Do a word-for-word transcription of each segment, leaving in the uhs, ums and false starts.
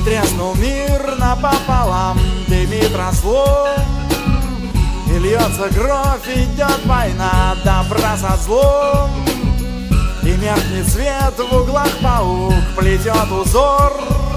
треснул мир напополам, дымит разлом, и льется кровь, идет война, добра со злом. И меркнет свет в углах, паук плетет узор,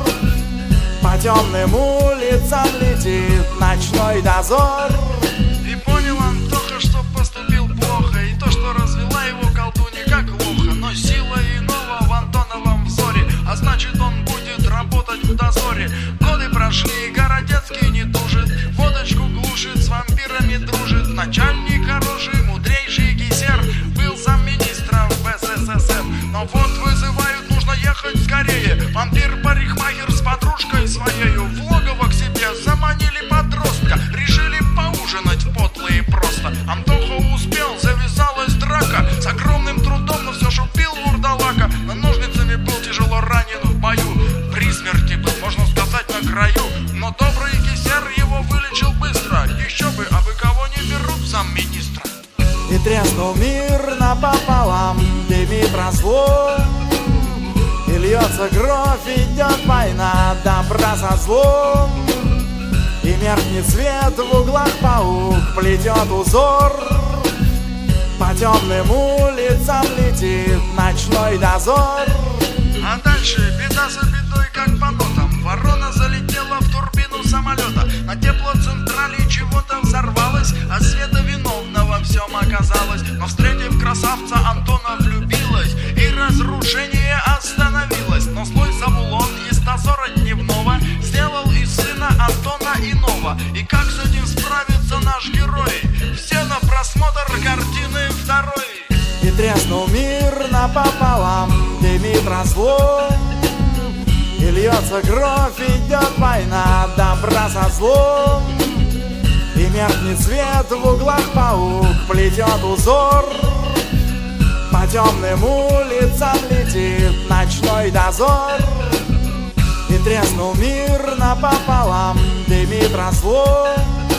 по темным улицам летит ночной дозор. И понял Антоха, что поступил плохо, и то, что развела его колдунья, как лоха. Но сила иного в Антоновом взоре, а значит он будет работать в дозоре. Годы прошли, и Городецкий не тужит, водочку глушит, с вампирами дружит. Начальник хороший, мудрейший Гисер, был замминистра в эс эс эс эр. Но вот вызывают, нужно ехать скорее. Вампир-парикмахер с подружкой своею в логово к себе заманили подростка. Решили поужинать подло и просто. Антоха успел, завязалась драка. С огромным трудом, но все ж убил вурдалака. Но ножницами был тяжело ранен в бою. При смерти был, можно сказать, на краю. Но добрый Гисер его вылечил быстро. Еще бы, а вы кого не берут замминистра? И треснул мир напополам, дымит разлом, и льется кровь, идет война, добра со злом. И меркнет свет в углах, паук плетет узор, по темным улицам летит ночной дозор. А дальше беда за бедой, как по нотам. Ворона залетела в турбину самолета. На теплоцентрале чего-то взорвалось, а Света виновна во всем оказалась. Но встретив красавца, Антона влюбилась, и разрушение остановилось. Но злой Завулон из дозора дневного сделал из сына Антона иного. И как с этим справится наш герой? Все на просмотр картины второй. И треснул мир напополам, дымит разлом, и льется кровь, идет война, добра со злом. И меркнет свет в углах, паук плетет узор, по темным улицам летит ночной дозор. И треснул мир напополам, дымит разлом,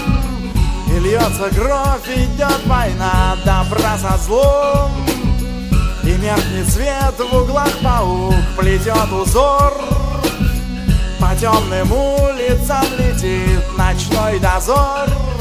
и льется кровь, идет война, добра со злом. И меркнет свет в углах, паук плетет узор, по темным улицам летит ночной дозор.